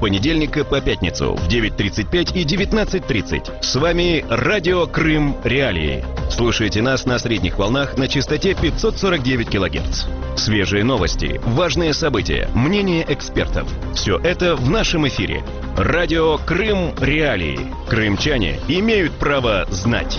понедельника по пятницу в 9:35 и 19:30. С вами Радио Крым Реалии. Слушайте нас на средних волнах на частоте 549 кГц. Свежие новости, важные события, мнения экспертов. Все это в нашем эфире. Радио Крым Реалии. Крымчане имеют право знать.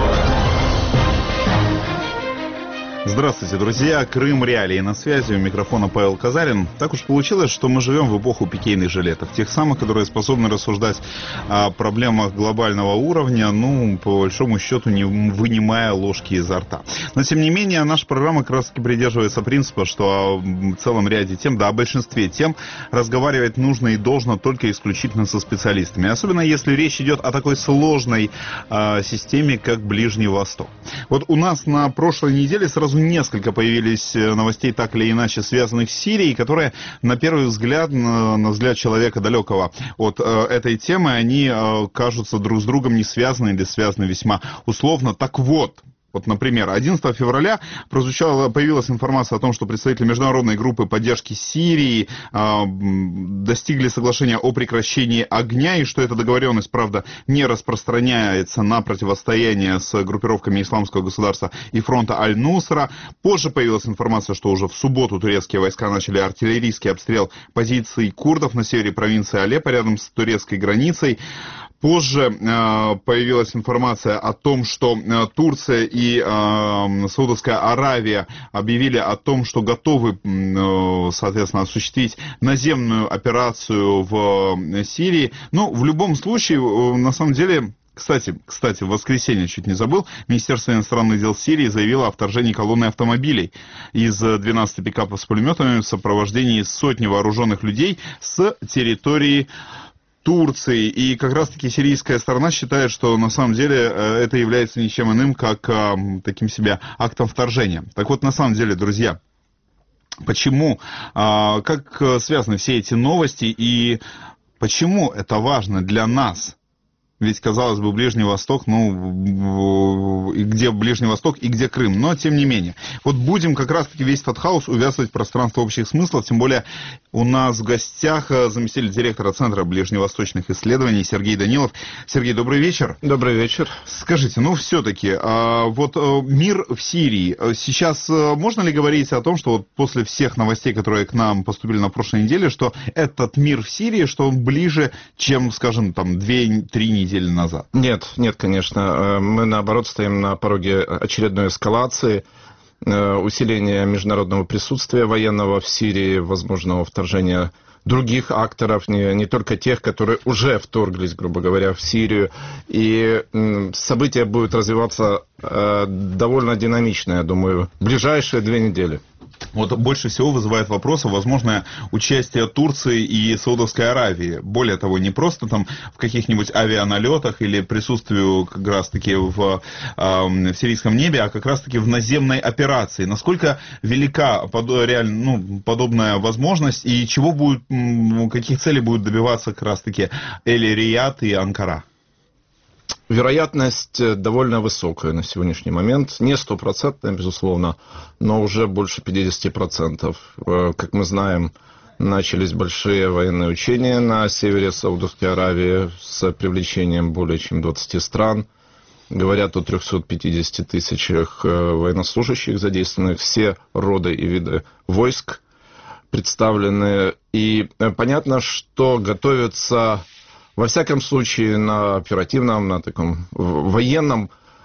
Здравствуйте, друзья. Крым Реалии на связи. У микрофона Павел Казарин. Так уж получилось, что мы живем в эпоху пикейных жилетов. Тех самых, которые способны рассуждать о проблемах глобального уровня, по большому счету, не вынимая ложки изо рта. Но, тем не менее, наша программа как раз-таки придерживается принципа, что о целом ряде тем, о большинстве тем разговаривать нужно и должно только исключительно со специалистами. Особенно, если речь идет о такой сложной системе, как Ближний Восток. Вот у нас на прошлой неделе сразу несколько появились новостей, так или иначе связанных с Сирией, которые, на первый взгляд, на взгляд человека далекого от этой темы, они кажутся друг с другом не связаны или связаны весьма условно. Так вот, например, 11 февраля появилась информация о том, что представители международной группы поддержки Сирии достигли соглашения о прекращении огня, и что эта договоренность, правда, не распространяется на противостояние с группировками Исламского государства и фронта Аль-Нусра. Позже появилась информация, что уже в субботу турецкие войска начали артиллерийский обстрел позиций курдов на севере провинции Алеппо, рядом с турецкой границей. Позже появилась информация о том, что Турция и Саудовская Аравия объявили о том, что готовы, соответственно, осуществить наземную операцию в Сирии. В любом случае, на самом деле... Кстати, в воскресенье, чуть не забыл, Министерство иностранных дел Сирии заявило о вторжении колонны автомобилей из 12 пикапов с пулеметами в сопровождении сотни вооруженных людей с территории Турции. И как раз-таки сирийская сторона считает, что на самом деле это является ничем иным, как таким себе актом вторжения. Так вот, на самом деле, друзья, почему, как связаны все эти новости и почему это важно для нас? Ведь, казалось бы, Ближний Восток, и где Ближний Восток, и где Крым. Но, тем не менее. Вот будем как раз-таки весь этот хаос увязывать в пространство общих смыслов. Тем более, у нас в гостях заместитель директора Центра ближневосточных исследований Сергей Данилов. Сергей, добрый вечер. Добрый вечер. Скажите, все-таки, мир в Сирии. Сейчас можно ли говорить о том, что вот после всех новостей, которые к нам поступили на прошлой неделе, что этот мир в Сирии, что он ближе, чем, скажем, 2-3 недели назад? Нет, конечно. Мы, наоборот, стоим на пороге очередной эскалации, усиления международного присутствия военного в Сирии, возможного вторжения других акторов, не только тех, которые уже вторглись, грубо говоря, в Сирию. И события будут развиваться довольно динамично, я думаю, в ближайшие 2 недели. Вот больше всего вызывает вопрос возможное участие Турции и Саудовской Аравии. Более того, не просто в каких-нибудь авианалетах или присутствию как раз-таки в сирийском небе, а как раз-таки в наземной операции. Насколько велика подобная возможность и каких целей будут добиваться как раз-таки Эль-Рияд и Анкара? Вероятность довольно высокая на сегодняшний момент. Не 100%, безусловно, но уже больше 50%. Как мы знаем, начались большие военные учения на севере Саудовской Аравии с привлечением более чем 20 стран. Говорят о 350 тысячах военнослужащих, задействованных все роды и виды войск представлены. И понятно, что готовятся... Во всяком случае, на оперативном, на таком военном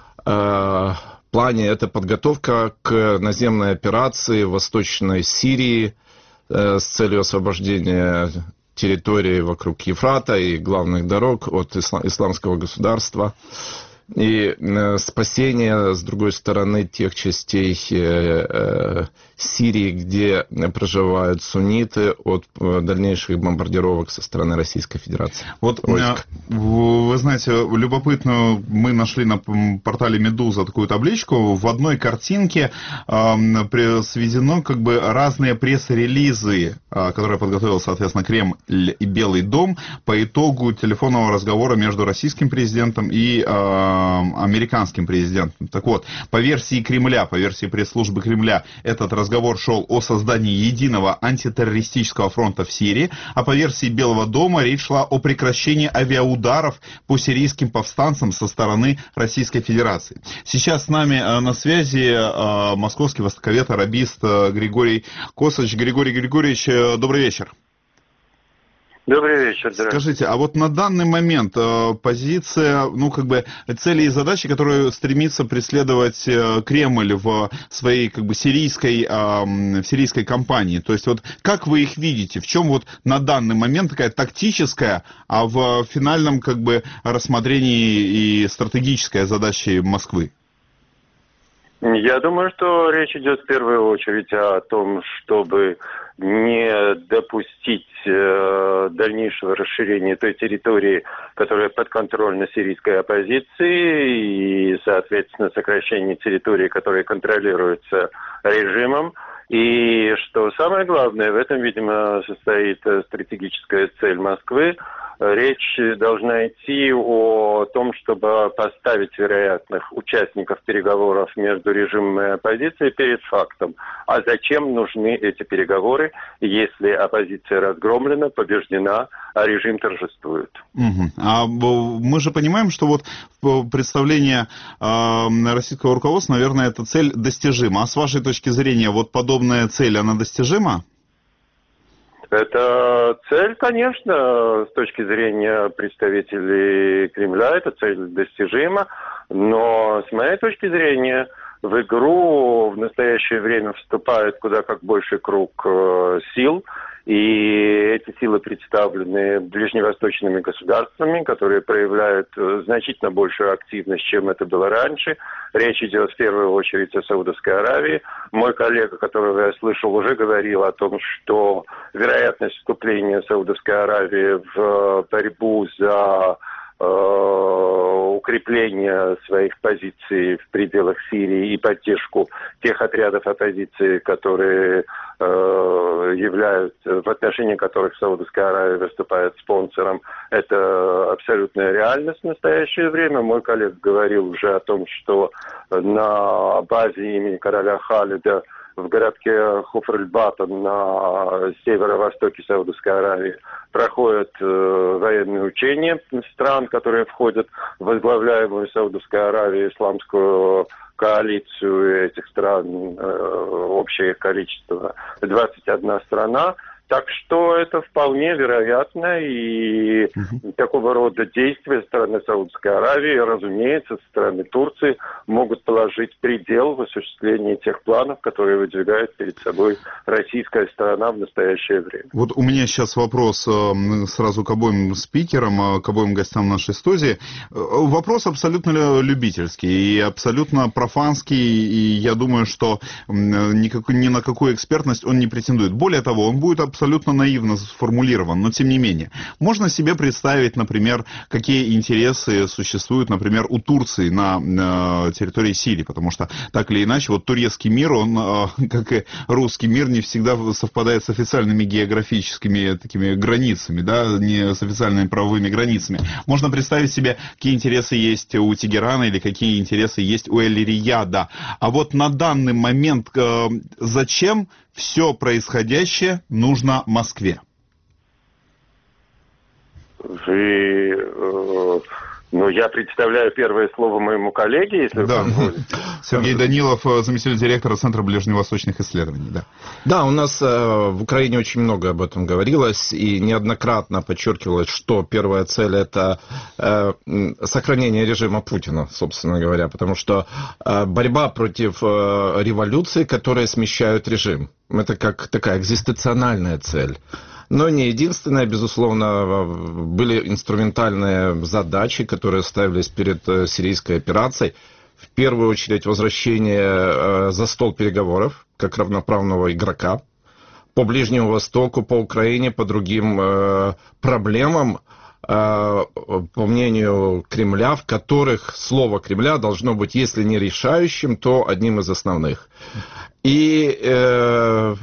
плане это подготовка к наземной операции в Восточной Сирии с целью освобождения территории вокруг Ефрата и главных дорог от исламского государства. И спасение, с другой стороны, тех частей Сирии, где проживают сунниты, от дальнейших бомбардировок со стороны Российской Федерации. Вот, вы знаете, любопытную мы нашли на портале «Медуза» такую табличку. В одной картинке сведено разные пресс-релизы, которые подготовил, соответственно, Кремль и Белый дом по итогу телефонного разговора между российским президентом и американским президентом. Так вот, по версии Кремля, по версии пресс-службы Кремля, этот разговор шел о создании единого антитеррористического фронта в Сирии, а по версии Белого дома речь шла о прекращении авиаударов по сирийским повстанцам со стороны Российской Федерации. Сейчас с нами на связи московский востоковед, арабист Григорий Косач. Григорий Григорьевич, добрый вечер. Добрый вечер, здравствуйте. Скажите, а вот на данный момент позиция, цели и задачи, которые стремится преследовать Кремль в своей сирийской кампании, то есть вот как вы их видите, в чем вот на данный момент такая тактическая, а в финальном рассмотрении и стратегическая задача Москвы? Я думаю, что речь идет в первую очередь о том, чтобы не допустить дальнейшего расширения той территории, которая подконтрольна сирийской оппозиции, и, соответственно, сокращение территории, которая контролируется режимом. И что самое главное, в этом, видимо, состоит стратегическая цель Москвы. Речь должна идти о том, чтобы поставить вероятных участников переговоров между режимом и оппозицией перед фактом. А зачем нужны эти переговоры, если оппозиция разгромлена, побеждена, а режим торжествует? А мы же понимаем, что вот представление российского руководства, наверное, эта цель достижима. А с вашей точки зрения, вот подобная цель, она достижима? Это цель, конечно, с точки зрения представителей Кремля, эта цель достижима, но с моей точки зрения в игру в настоящее время вступает куда как больший круг сил, и эти силы представлены ближневосточными государствами, которые проявляют значительно большую активность, чем это было раньше. Речь идет в первую очередь о Саудовской Аравии. Мой коллега, которого я слышал, уже говорил о том, что вероятность вступления Саудовской Аравии в борьбу за укрепление своих позиций в пределах Сирии и поддержку тех отрядов оппозиции, которые в отношении которых Саудовская Аравия выступает спонсором, это абсолютная реальность в настоящее время. Мой коллега говорил уже о том, что на базе имени короля Халида в городке Хуфр-эль-Батан на северо-востоке Саудовской Аравии проходят военные учения стран, которые входят в возглавляемую Саудовской Аравией исламскую коалицию этих стран, общее их количество 21 страна. Так что это вполне вероятно, и такого рода действия со стороны Саудовской Аравии, разумеется, со стороны Турции могут положить предел в осуществлении тех планов, которые выдвигает перед собой российская сторона в настоящее время. Вот у меня сейчас вопрос сразу к обоим спикерам, к обоим гостям нашей студии. Вопрос абсолютно любительский и абсолютно профанский, и я думаю, что ни на какую экспертность он не претендует. Более того, он будет абсолютно наивно сформулирован, но тем не менее. Можно себе представить, например, какие интересы существуют, например, у Турции на территории Сирии, потому что так или иначе, вот турецкий мир, он, как и русский мир, не всегда совпадает с официальными географическими такими границами, да, не с официальными правовыми границами. Можно представить себе, какие интересы есть у Тегерана или какие интересы есть у Эль-Рияда. А вот на данный момент зачем все происходящее нужно Москве? Я представляю первое слово моему коллеге, если вы позволите. Сергей Данилов, заместитель директора Центра ближневосточных исследований. Да, у нас в Украине очень много об этом говорилось, и неоднократно подчеркивалось, что первая цель – это сохранение режима Путина, собственно говоря, потому что борьба против революций, которые смещают режим. Это как такая экзистенциальная цель. Но не единственное, безусловно, были инструментальные задачи, которые ставились перед сирийской операцией. В первую очередь возвращение за стол переговоров, как равноправного игрока, по Ближнему Востоку, по Украине, по другим проблемам, по мнению Кремля, в которых слово Кремля должно быть, если не решающим, то одним из основных. И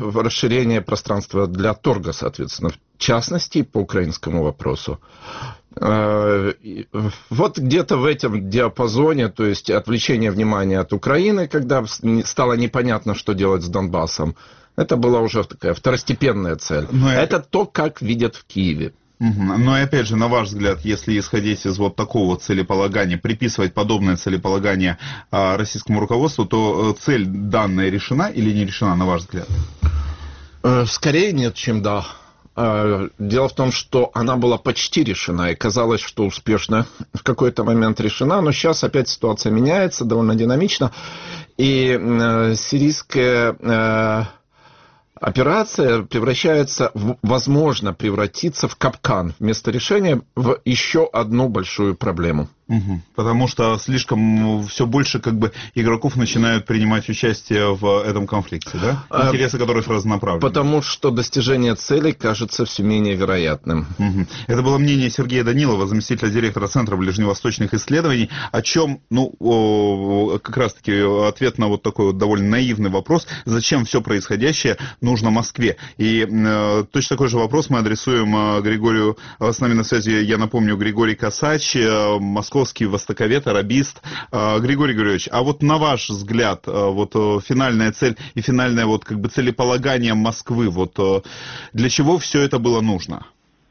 расширение пространства для торга, соответственно, в частности, по украинскому вопросу. Вот где-то в этом диапазоне, то есть отвлечение внимания от Украины, когда стало непонятно, что делать с Донбассом, это была уже такая второстепенная цель. Это то, как видят в Киеве. Но и опять же, на ваш взгляд, если исходить из вот такого целеполагания, приписывать подобное целеполагание российскому руководству, то цель данная решена или не решена, на ваш взгляд? Скорее нет, чем да. Дело в том, что она была почти решена, и казалось, что успешно в какой-то момент решена, но сейчас опять ситуация меняется довольно динамично, и сирийская операция превращается, возможно, превратиться в капкан, вместо решения в еще одну большую проблему. Потому что слишком все больше как бы игроков начинают принимать участие в этом конфликте, да? Интересы которых разнонаправлены. Потому что достижение целей кажется все менее вероятным. Это было мнение Сергея Данилова, заместителя директора Центра ближневосточных исследований, о чем, как раз-таки ответ на вот такой вот довольно наивный вопрос, зачем все происходящее нужно Москве. И точно такой же вопрос мы адресуем Григорию, с нами на связи, я напомню, Григорий Косач, московский востоковед, арабист. Григорий Григорьевич, а вот на ваш взгляд, вот финальная цель и финальное вот как бы целеполагание Москвы, вот для чего все это было нужно?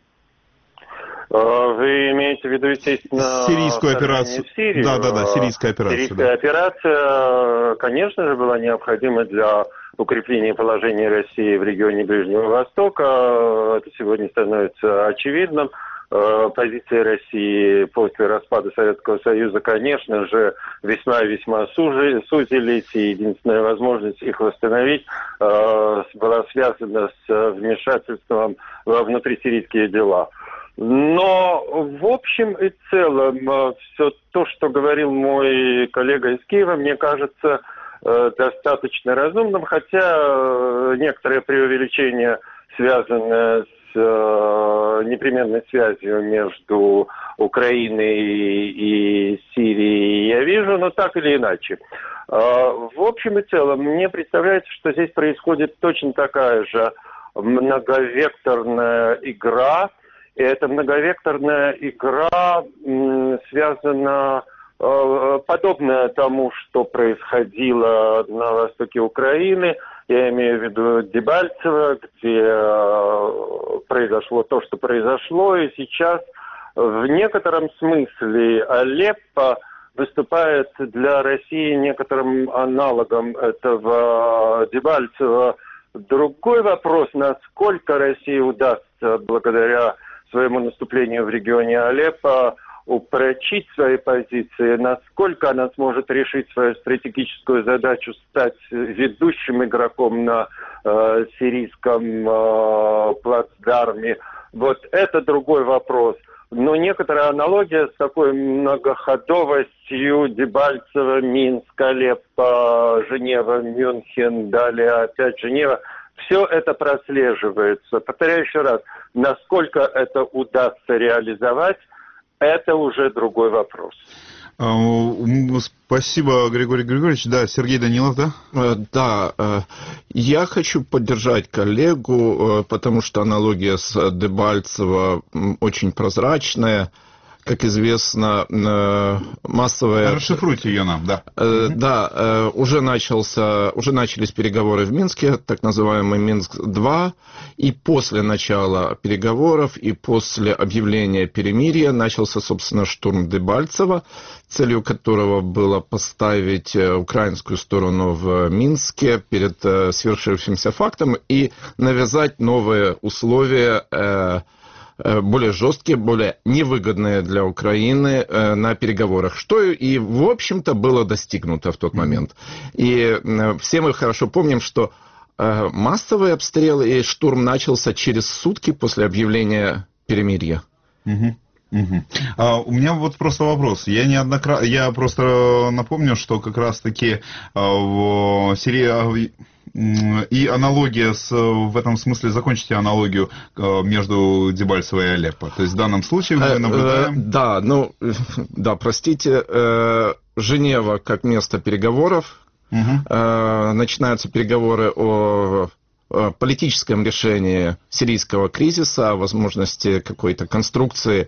Вы имеете в виду, естественно, сирийскую операцию? Сирию? Да, сирийская операция. Сирийская операция, конечно же, была необходима для укрепления положения России в регионе Ближнего Востока. Это сегодня становится очевидным. Позиции России после распада Советского Союза, конечно же, весьма и весьма сузились, и единственная возможность их восстановить была связана с вмешательством во внутрисирийские дела. Но в общем и целом все то, что говорил мой коллега из Киева, мне кажется достаточно разумным, хотя некоторое преувеличение, связанное с непременной связью между Украиной и Сирией, я вижу, но так или иначе. В общем и целом, мне представляется, что здесь происходит точно такая же многовекторная игра, и эта многовекторная игра связана подобная тому, что происходило на востоке Украины. Я имею в виду Дебальцево, где произошло то, что произошло, и сейчас в некотором смысле Алеппо выступает для России некоторым аналогом этого Дебальцево. Другой вопрос, насколько России удастся, благодаря своему наступлению в регионе Алеппо, упрочить свои позиции, насколько она сможет решить свою стратегическую задачу стать ведущим игроком на сирийском плацдарме. Вот это другой вопрос. Но некоторая аналогия с такой многоходовостью Дебальцево, Минск, Алеппо, Женева, Мюнхен, далее опять Женева, все это прослеживается. Повторяю еще раз, насколько это удастся реализовать, это уже другой вопрос. Спасибо, Григорий Григорьевич. Да, Сергей Данилов, да? Да, я хочу поддержать коллегу, потому что аналогия с Дебальцево очень прозрачная. Как известно, массовая... Расшифруйте ее нам, да. Да, уже начались переговоры в Минске, так называемый Минск-2, и после начала переговоров и после объявления перемирия начался, собственно, штурм Дебальцево, целью которого было поставить украинскую сторону в Минске перед свершившимся фактом и навязать новые условия, более жесткие, более невыгодные для Украины на переговорах, что и, в общем-то, было достигнуто в тот момент. И все мы хорошо помним, что массовый обстрел и штурм начался через сутки после объявления перемирия. У меня вот просто вопрос. Я просто напомню, что как раз-таки в Сирии... И аналогия в этом смысле, закончите аналогию между Дебальцево и Алеппо. То есть в данном случае мы наблюдаем... Да, простите, Женева как место переговоров. Начинаются переговоры о политическом решении сирийского кризиса, о возможности какой-то конструкции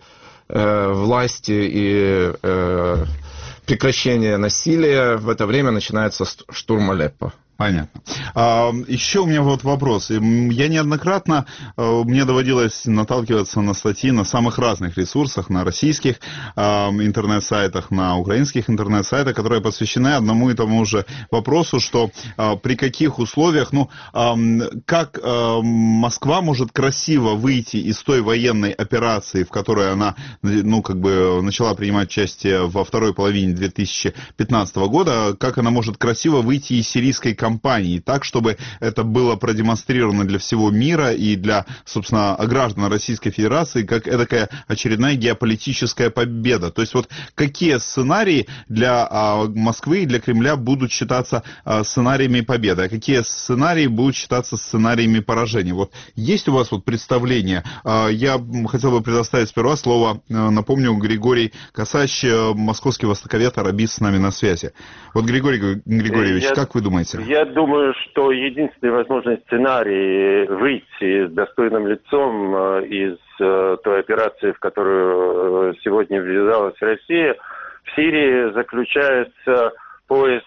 власти и прекращения насилия, в это время начинается штурм Алеппо. Понятно. Еще у меня вот вопрос. Я неоднократно, мне доводилось наталкиваться на статьи на самых разных ресурсах, на российских интернет-сайтах, на украинских интернет-сайтах, которые посвящены одному и тому же вопросу, что при каких условиях, как Москва может красиво выйти из той военной операции, в которой она, начала принимать участие во второй половине 2015 года, как она может красиво выйти из сирийской кампании, так, чтобы это было продемонстрировано для всего мира и для, собственно, граждан Российской Федерации, как эдакая очередная геополитическая победа. То есть вот какие сценарии для Москвы и для Кремля будут считаться сценариями победы, а какие сценарии будут считаться сценариями поражения? Вот есть у вас вот представление? Я хотел бы предоставить сперва слово, напомню, Григорий Косач, московский востоковед, арабист, с нами на связи. Вот, Григорий Григорьевич, как вы думаете? Я думаю, что единственный возможный сценарий выйти с достойным лицом из той операции, в которую сегодня ввязалась Россия, в Сирии заключается поиск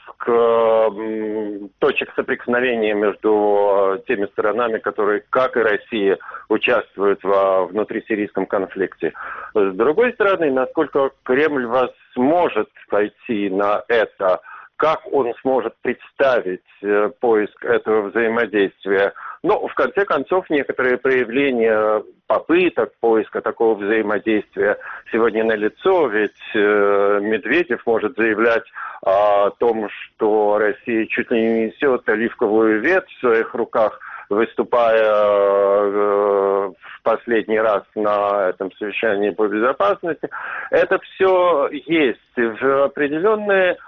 точек соприкосновения между теми сторонами, которые, как и Россия, участвуют во внутрисирийском конфликте. С другой стороны, насколько Кремль сможет пойти на это, как он сможет представить поиск этого взаимодействия. Но, в конце концов, некоторые проявления попыток поиска такого взаимодействия сегодня налицо, ведь Медведев может заявлять о том, что Россия чуть ли не несет оливковую ветвь в своих руках, выступая в последний раз на этом совещании по безопасности. Это все есть. В определенные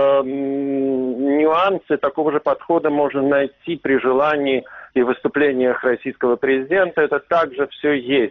нюансы такого же подхода можно найти при желании и выступлениях российского президента. Это также все есть.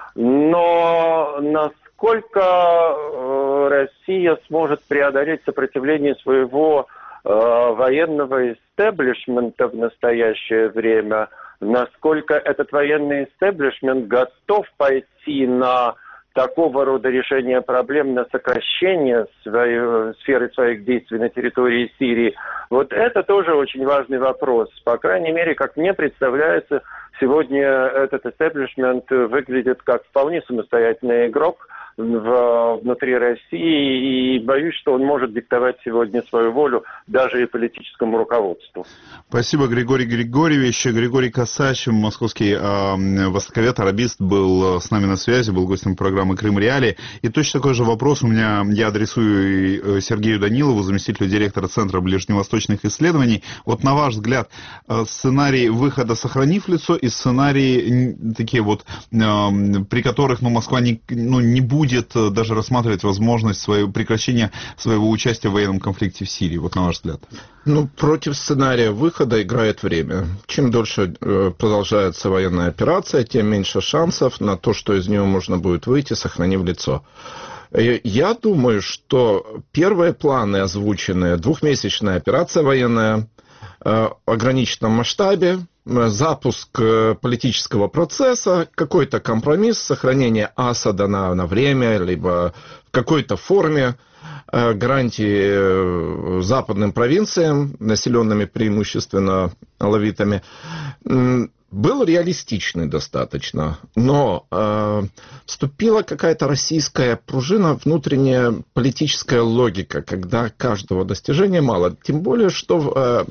Но насколько Россия сможет преодолеть сопротивление своего военного истеблишмента в настоящее время, насколько этот военный истеблишмент готов пойти на такого рода решение проблем, на сокращение сферы своих действий на территории Сирии, вот это тоже очень важный вопрос. По крайней мере, как мне представляется, сегодня этот истеблишмент выглядит как вполне самостоятельный игрок внутри России, и боюсь, что он может диктовать сегодня свою волю даже и политическому руководству. Спасибо, Григорий Григорьевич. Григорий Косач, московский востоковед, арабист, был с нами на связи, был гостем программы «Крым Реалии». И точно такой же вопрос у меня, я адресую Сергею Данилову, заместителю директора Центра ближневосточных исследований. Вот на ваш взгляд, сценарий выхода, сохранив лицо, и сценарии такие вот, при которых Москва не будет даже рассматривать возможность прекращения своего участия в военном конфликте в Сирии, вот на ваш взгляд? Против сценария выхода играет время. Чем дольше продолжается военная операция, тем меньше шансов на то, что из нее можно будет выйти, сохранив лицо. Я думаю, что первые планы озвученные, двухмесячная операция военная, в ограниченном масштабе, запуск политического процесса, какой-то компромисс, сохранение Асада на время, либо в какой-то форме, гарантии западным провинциям, населенными преимущественно алавитами, был реалистичный достаточно, но вступила какая-то российская пружина, внутренняя политическая логика, когда каждого достижения мало. Тем более, что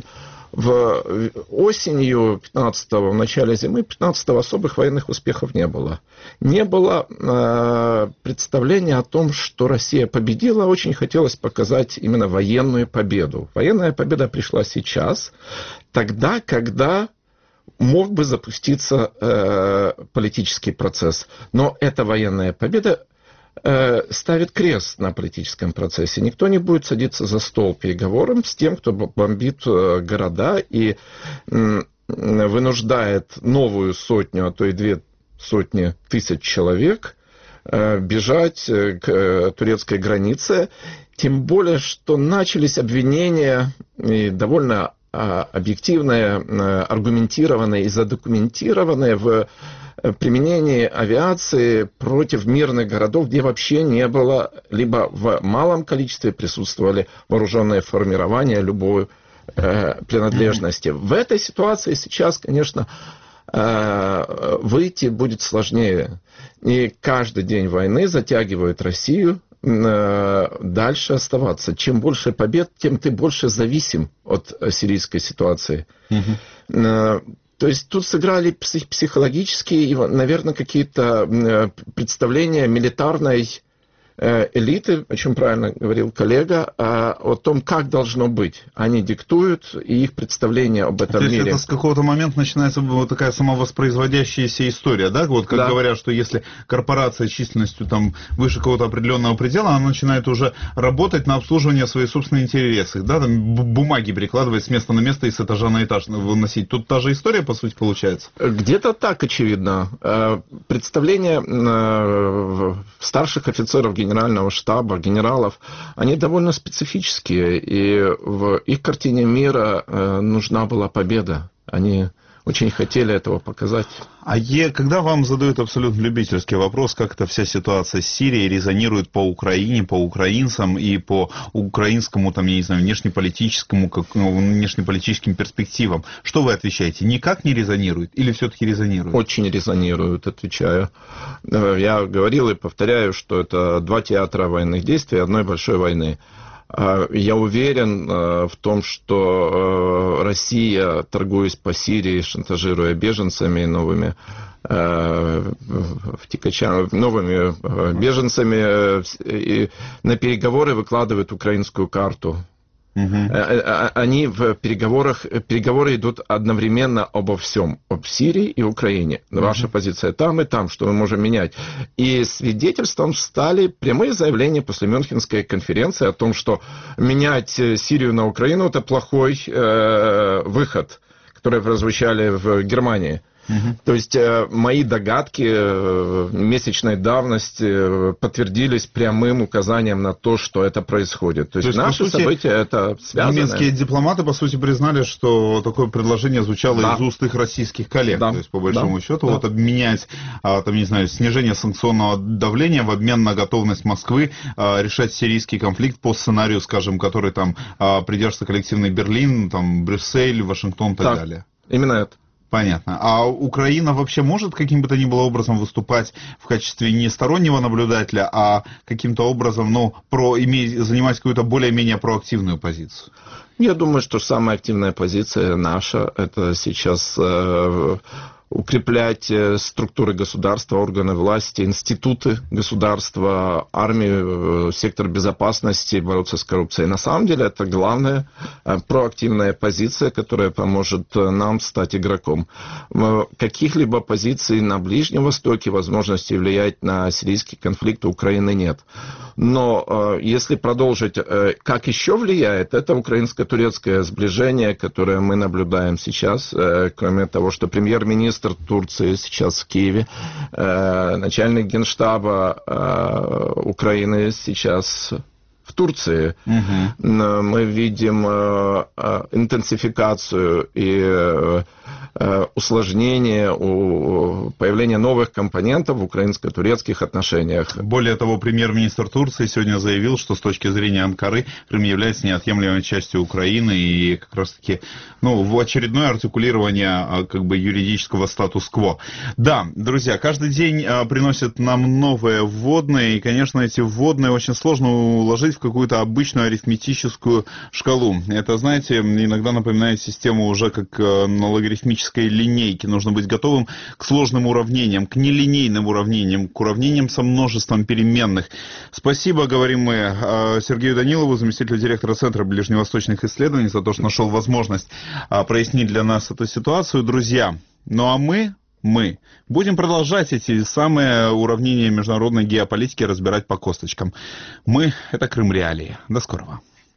осенью 15-го, в начале зимы 15-го особых военных успехов не было. Не было представления о том, что Россия победила. Очень хотелось показать именно военную победу. Военная победа пришла сейчас, тогда, когда мог бы запуститься политический процесс. Но эта военная победа ставит крест на политическом процессе. Никто не будет садиться за стол переговором с тем, кто бомбит города и вынуждает новую сотню, а то и 200 тысяч человек бежать к турецкой границе. Тем более, что начались обвинения, и довольно объективные, аргументированные и задокументированные в применении авиации против мирных городов, где вообще не было, либо в малом количестве присутствовали вооруженные формирования любой принадлежности. В этой ситуации сейчас, конечно, выйти будет сложнее. И каждый день войны затягивает Россию дальше оставаться. Чем больше побед, тем ты больше зависим от сирийской ситуации. То есть тут сыграли психологические, наверное, какие-то представления милитарной элиты, о чем правильно говорил коллега, о том, как должно быть. Они диктуют, и их представление об этом мире. То есть это с какого-то момента начинается вот такая самовоспроизводящаяся история, да? Вот как говорят, что если корпорация численностью там выше какого-то определенного предела, она начинает уже работать на обслуживание своих собственных интересов, да? Там бумаги перекладывать с места на место и с этажа на этаж выносить. Тут та же история, по сути, получается? Где-то так, очевидно. Представления старших офицеров генерального штаба, генералов, они довольно специфические, и в их картине мира нужна была победа. Они очень хотели этого показать. Когда вам задают абсолютно любительский вопрос, как эта вся ситуация с Сирией резонирует по Украине, по украинцам и по украинскому, там, я не знаю, внешнеполитическим перспективам, что вы отвечаете? Никак не резонирует или все-таки резонирует? Очень резонирует, отвечаю. Я говорил и повторяю, что это два театра военных действий одной большой войны. Я уверен в том, что Россия, торгуясь по Сирии, шантажируя беженцами, новыми беженцами, на переговоры выкладывает украинскую карту. Они в переговоры идут одновременно обо всем, об Сирии и Украине. Ваша позиция там и там, что мы можем менять. И свидетельством стали прямые заявления после Мюнхенской конференции о том, что менять Сирию на Украину – это плохой выход, которые прозвучали в Германии. То есть мои догадки месячной давности подтвердились прямым указанием на то, что это происходит. То есть наши события это связаны. Немецкие дипломаты, по сути, признали, что такое предложение звучало из уст их российских коллег. То есть, по большому счету, вот обменять, там, не знаю, снижение санкционного давления в обмен на готовность Москвы решать сирийский конфликт по сценарию, скажем, который там придерживается коллективный Берлин, там, Брюссель, Вашингтон и так далее. Именно это. Понятно. А Украина вообще может каким бы то ни было образом выступать в качестве не стороннего наблюдателя, а каким-то образом, занимать какую-то более-менее проактивную позицию? Я думаю, что самая активная позиция наша – это сейчас укреплять структуры государства, органы власти, институты государства, армию, сектор безопасности, бороться с коррупцией. На самом деле это главная проактивная позиция, которая поможет нам стать игроком. Каких-либо позиций на Ближнем Востоке, возможности влиять на сирийский конфликт у Украины нет. Но если продолжить, как еще влияет, это украинско-турецкое сближение, которое мы наблюдаем сейчас, кроме того, что премьер-министр Турции сейчас в Киеве, начальник генштаба Украины сейчас в Турции. Мы видим интенсификацию и усложнение, появление новых компонентов в украинско-турецких отношениях. Более того, премьер-министр Турции сегодня заявил, что с точки зрения Анкары Крым является неотъемлемой частью Украины и как раз-таки в очередное артикулирование юридического статус-кво. Да, друзья, каждый день приносит нам новые вводные, и, конечно, эти вводные очень сложно уложить в какую-то обычную арифметическую шкалу. Это, знаете, иногда напоминает систему уже как на логарифмической линейке. Нужно быть готовым к сложным уравнениям, к нелинейным уравнениям, к уравнениям со множеством переменных. Спасибо, говорим мы Сергею Данилову, заместителю директора Центра ближневосточных исследований, за то, что нашел возможность прояснить для нас эту ситуацию. Друзья, а мы будем продолжать эти самые уравнения международной геополитики разбирать по косточкам. Это Крым Реалии. До скорого.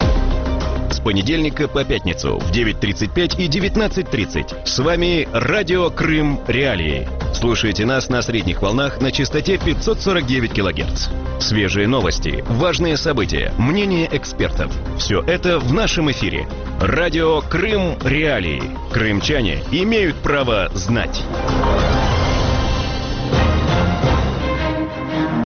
С понедельника по пятницу в 9:35 и 19:30. С вами Радио Крым Реалии. Слушайте нас на средних волнах на частоте 549 кГц. Свежие новости, важные события, мнения экспертов. Все это в нашем эфире. Радио Крым Реалии. Крымчане имеют право знать.